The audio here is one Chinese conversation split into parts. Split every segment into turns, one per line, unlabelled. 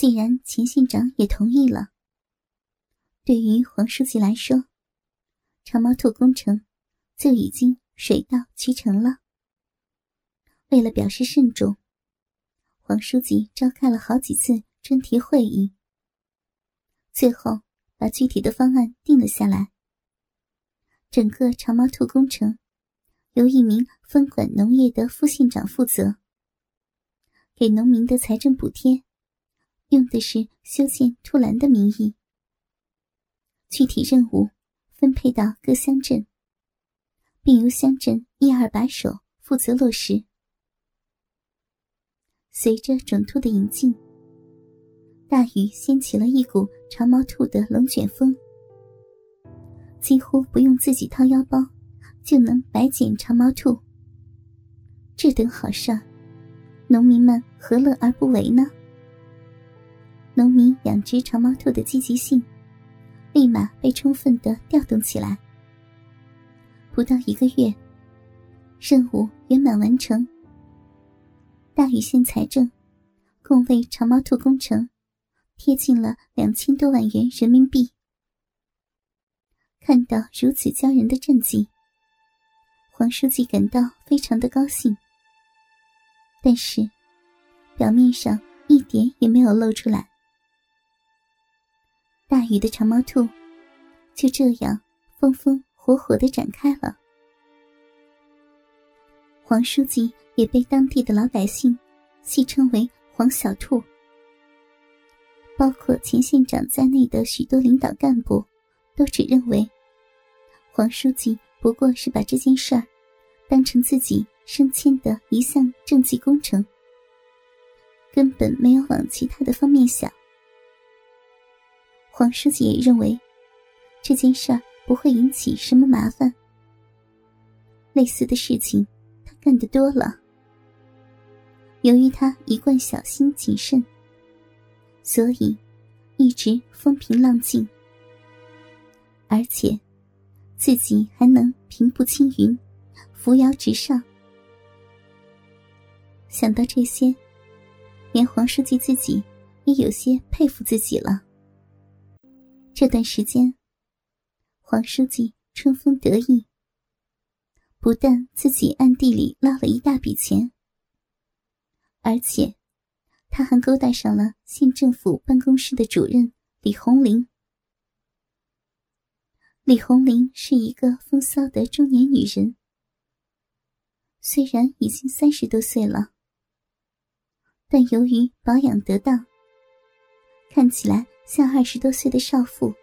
既然钱县长也同意了，对于黄书记来说，长毛兔工程就已经水到渠成了。为了表示慎重，黄书记召开了好几次专题会议，最后把具体的方案定了下来。整个长毛兔工程由一名分管农业的副县长负责，给农民的财政补贴用的是修建兔栏的名义，具体任务分配到各乡镇，并由乡镇1、2把手负责落实。随着种兔的引进，大禹掀起了一股长毛兔的龙卷风，几乎不用自己掏腰包就能白捡长毛兔。这等好事儿，农民们何乐而不为呢？农民养殖长毛兔的积极性立马被充分地调动起来。不到1个月，任务圆满完成。大禹县财政共为长毛兔工程贴进了2000多万元人民币。看到如此骄人的政绩，黄书记感到非常的高兴，但是表面上一点也没有露出来。大禹的长毛兔就这样风风火火地展开了。黄书记也被当地的老百姓戏称为黄小兔，包括钱县长在内的许多领导干部都只认为黄书记不过是把这件事儿当成自己升迁的一项政绩工程，根本没有往其他的方面想。黄书记也认为这件事儿不会引起什么麻烦，类似的事情他干得多了。由于他一贯小心谨慎，所以一直风平浪静，而且自己还能平步青云，扶摇直上。想到这些，连黄书记自己也有些佩服自己了。这段时间，黄书记春风得意，不但自己暗地里捞了一大笔钱，而且他还勾搭上了县政府办公室的主任李红玲。李红玲是一个风骚的中年女人，虽然已经30多岁了，但由于保养得当，看起来像20多岁的少妇。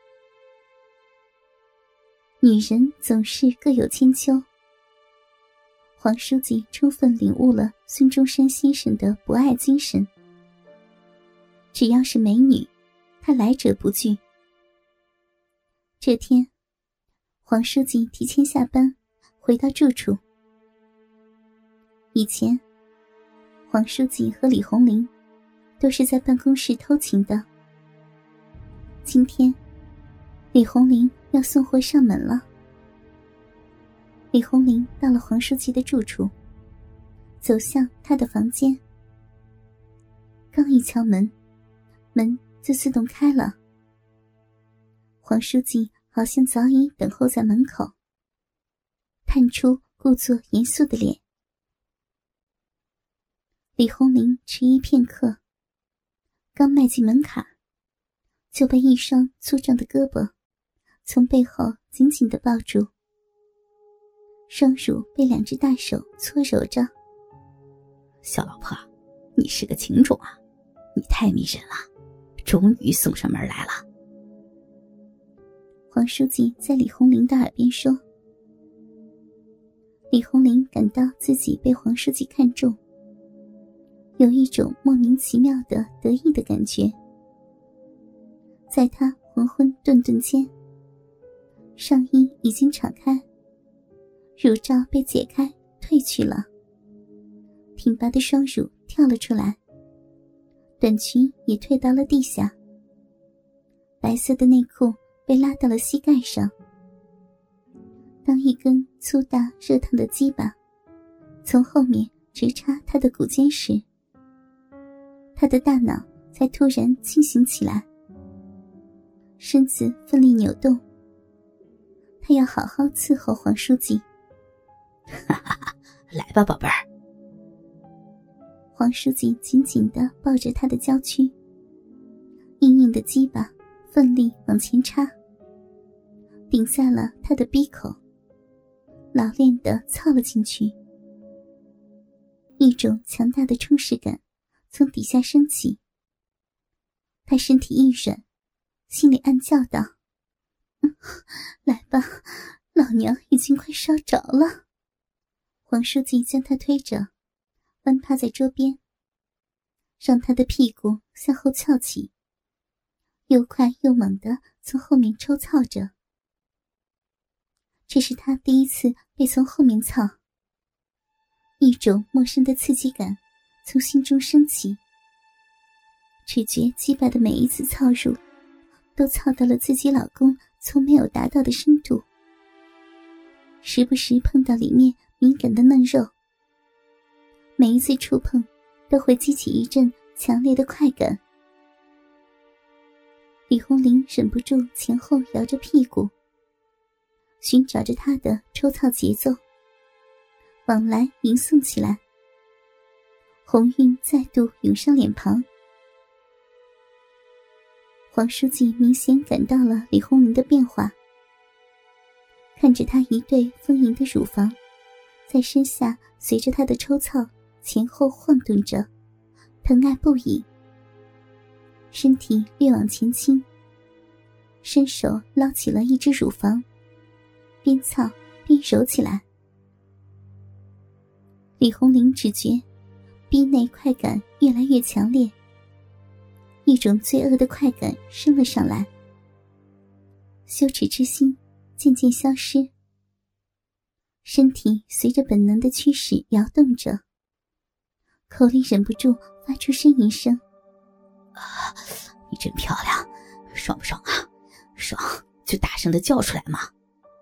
女人总是各有千秋，黄书记充分领悟了孙中山先生的博爱精神，只要是美女，他来者不拒。这天，黄书记提前下班回到住处。以前黄书记和李红玲都是在办公室偷情的，今天李红玲要送货上门了。李红玲到了黄书记的住处，走向他的房间，刚一敲门，门就自动开了。黄书记好像早已等候在门口，探出故作严肃的脸。李红玲迟疑片刻，刚迈进门槛，就被一双粗壮的胳膊从背后紧紧地抱住，双乳被2只大手搓揉着。
小老婆，你是个情种啊，你太迷人了，终于送上门来了。
黄书记在李红玲的耳边说。李红玲感到自己被黄书记看中，有一种莫名其妙的得意的感觉。在她浑浑沌沌间，上衣已经敞开，乳罩被解开褪去了，挺拔的双乳跳了出来，短裙也退到了地下，白色的内裤被拉到了膝盖上。当一根粗大热烫的鸡巴从后面直插他的骨尖时，他的大脑才突然清醒起来，身子奋力扭动。他要好好伺候黄书记。
哈哈哈，来吧，宝贝儿。
黄书记紧紧地抱着他的娇躯，硬硬的鸡巴奋力往前插，顶在了他的鼻口，老练地操了进去。一种强大的充实感从底下升起，他身体一软，心里暗叫道：来吧，老娘已经快烧着了。黄书记将他推着，弯趴在桌边，让他的屁股向后翘起，又快又猛地从后面抽操着。这是他第一次被从后面操，一种陌生的刺激感从心中升起，只觉鸡巴的每一次操入都操到了自己老公从没有达到的深度，时不时碰到里面敏感的嫩肉，每一次触碰都会激起一阵强烈的快感。李红玲忍不住前后摇着屁股，寻找着他的抽操节奏，往来吟诵起来，红晕再度涌上脸庞。黄书记明显感到了李红玲的变化，看着她一对丰盈的乳房在身下随着她的抽操前后晃动着，疼爱不已，身体略往前倾，伸手捞起了一只乳房，边操边揉起来。李红玲只觉逼内快感越来越强烈，一种罪恶的快感升了上来，羞耻之心渐渐消失，身体随着本能的驱使摇动着，口里忍不住发出呻吟声：
你真漂亮，爽不爽啊？爽就大声地叫出来嘛。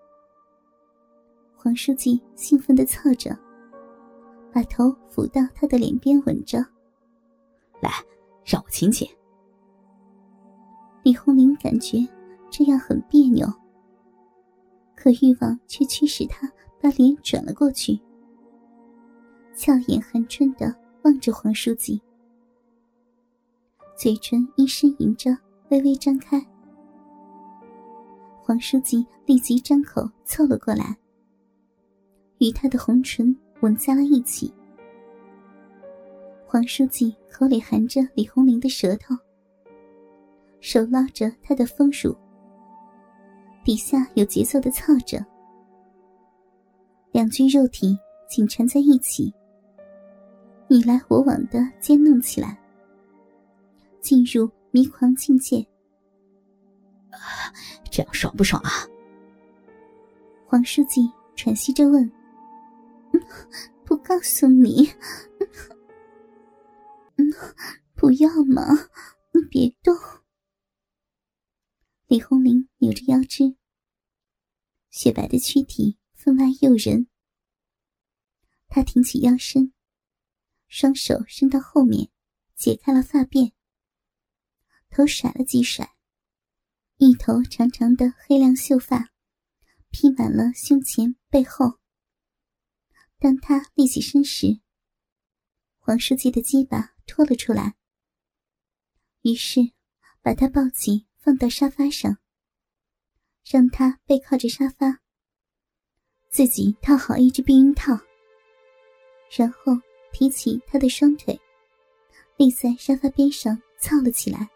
黄书记兴奋地操着，把头俯到他的脸边吻着。
来，让我亲亲。
李红玲感觉这样很别扭，可欲望却驱使她把脸转了过去，俏眼含春地望着黄书记，嘴唇因呻吟着微微张开。黄书记立即张口凑了过来，与他的红唇吻在了一起。黄书记口里含着李红玲的舌头，手捞着她的丰乳，底下有节奏地操着，两具肉体紧缠在一起，你来我往地奸弄起来，进入迷狂境界。
这样爽不爽啊？
黄书记喘息着问。不告诉你。不要嘛，你别动。李红玲扭着腰肢，雪白的躯体分外诱人。她挺起腰身，双手伸到后面，解开了发辫，头甩了几甩，一头长长的黑亮秀发披满了胸前背后。当他立起身时，黄书记的鸡巴拖了出来，于是把他抱起放到沙发上，让他背靠着沙发，自己套好一只避孕套，然后提起他的双腿，立在沙发边上操了起来。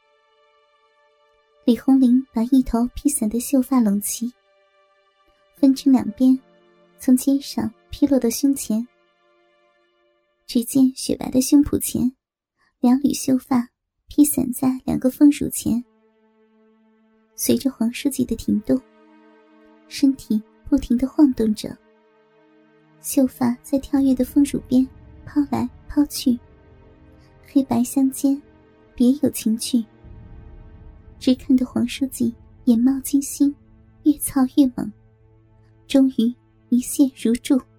李红玲把一头披散的秀发拢齐，分成两边，从肩上披落到胸前。只见雪白的胸脯前，两缕秀发披散在两个丰乳前。随着黄书记的停动，身体不停地晃动着，秀发在跳跃的丰乳边抛来抛去，黑白相间，别有情趣。只看得黄书记眼冒金星，越操越猛，终于一泻如注。